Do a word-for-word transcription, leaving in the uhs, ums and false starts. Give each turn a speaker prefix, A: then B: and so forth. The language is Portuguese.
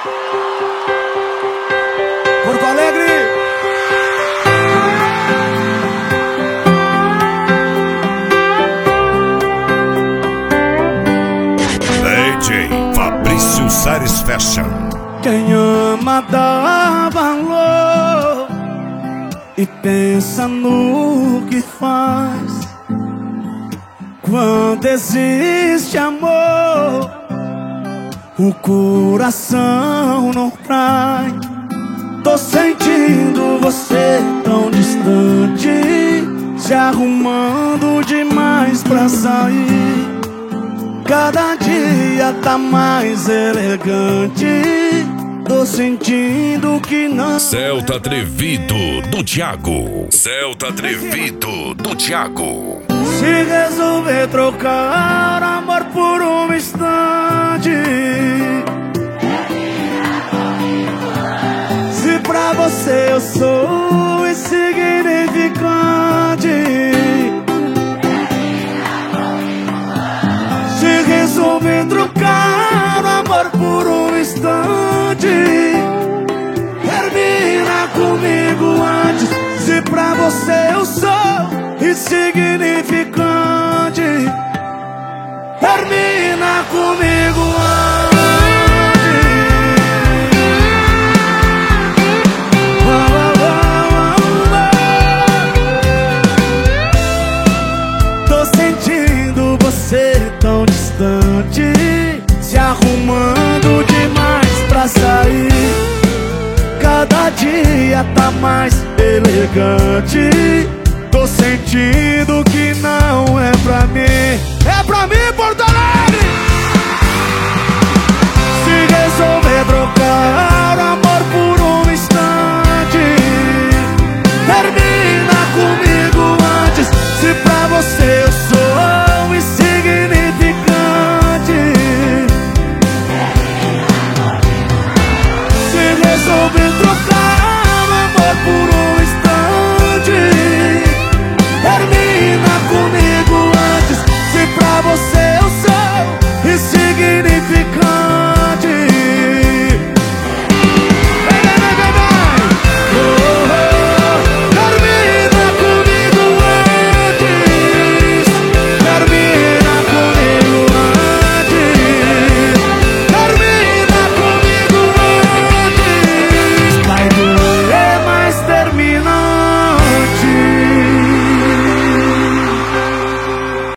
A: Porto Alegre.
B: D J Fabrício Sares Fashion.
A: Quem ama dá valor e pensa no que faz. Quando existe amor, o coração não trai. Tô sentindo você tão distante, se arrumando demais pra sair. Cada dia tá mais elegante. Tô sentindo que não.
B: Celta Atrevido do Thiago. Celta Atrevido do Thiago.
A: Se resolver trocar amor por um instante, se pra você eu sou insignificante, se resolver trocar amor por um instante, termina comigo antes. Se pra você eu sou insignificante, termina comigo antes. Oh, oh, oh, oh. Tô sentindo você tão distante, se arrumando demais pra sair. Cada dia tá mais elegante. Tô sentindo